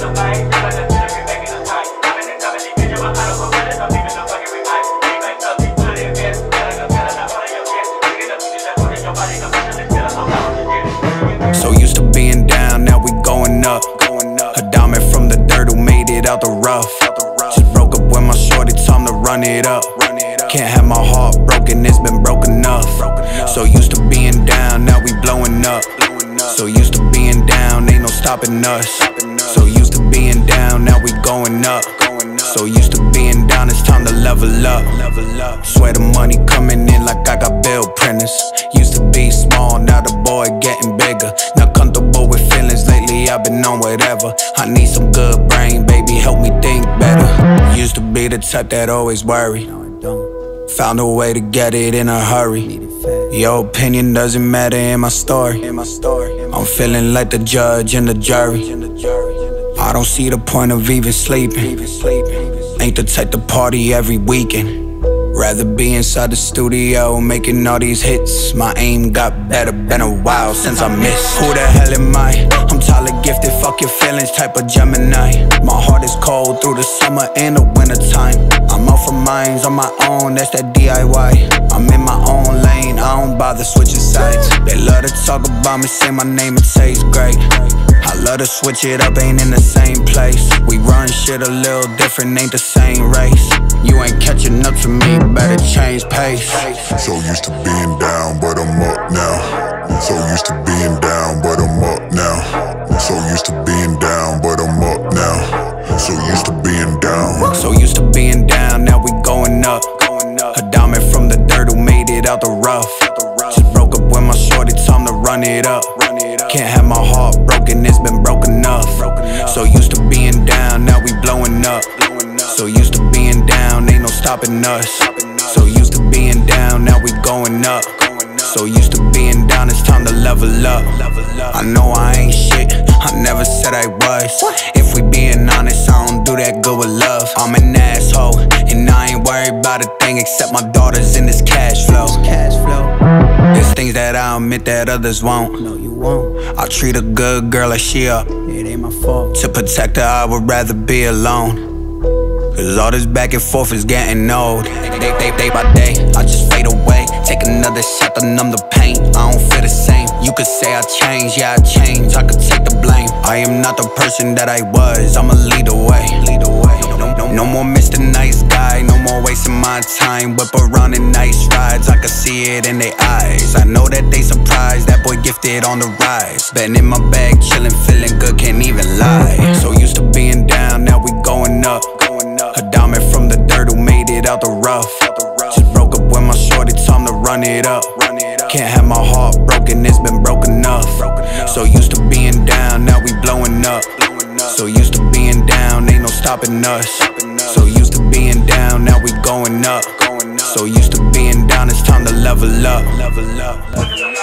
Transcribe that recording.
So used to being down, now we going up. A diamond from the dirt who made it out the rough. Just broke up with my shorty, time to run it up. Can't have my heart broken, it's been broken enough. So used to being down, now we blowing up. So used to being down, ain't no stopping us. So used to being down, now we going up. So used to being down, it's time to level up. Swear the money coming in like I got bill printers. Used to be small, now the boy getting bigger. Not comfortable with feelings, lately I've been on whatever. I need some good brain, baby, help me think better. Used to be the type that always worry. Found a way to get it in a hurry. Your opinion doesn't matter in my story. I'm feeling like the judge and the jury. I don't see the point of even sleeping. Ain't the type to party every weekend. Rather be inside the studio making all these hits. My aim got better, been a while since I missed. Who the hell am I? I'm Tyler Gifted, fuck your feelings, type of Gemini. My heart is cold through the summer and the winter time. I'm out for mines on my own, that's that DIY. I'm in my own lane, I don't bother switching sides. They love to talk about me, say my name, it tastes great. I love to switch it up, ain't in the same place. We run shit a little different, ain't the same race. You ain't catching up to me, better change pace. So used to being down, but I'm up now. So used to being down, but I'm up now. So used to being down, but I'm up now. So used to being down. So used to being down, now we going up. A diamond from the dirt who made it out the rough. Just broke up with my shorty, time to run it up. Can't have my heart broken, it's been broken enough. So used to being down, now we blowing up. So used to being down, ain't no stopping us. So used to being down, now we going up. So used to being down, it's time to level up. I know I ain't shit, I never said I was. If we being honest, I don't do that good with love. I'm an asshole, and I ain't worried about a thing except my daughters in this cash flow. There's things that I admit that others won't. No, you won't. I treat a good girl like she up. It ain't my fault. To protect her, I would rather be alone. Cause all this back and forth is getting old. Day by day, I just fade away. Take another shot to numb the pain. I don't feel the same. You could say I changed, yeah I changed. I could take the blame. I am not the person that I was. I'ma lead the way. No more Mr. Nice Guy, no more wasting my time. Whip around in nice rides, I can see it in their eyes. I know that they surprised, that boy Gifted on the rise. Been in my bag, chillin', feeling good, can't even lie. So used to being down, now we going up. A diamond from the dirt who made it out the rough. Just broke up with my shorty, time to run it up. Can't have my heart broken, it's been broken enough. So used to being down, now we blowing up. So used to being down, ain't no stopping us. So used to being down, now we going up. So used to being down, it's time to level up.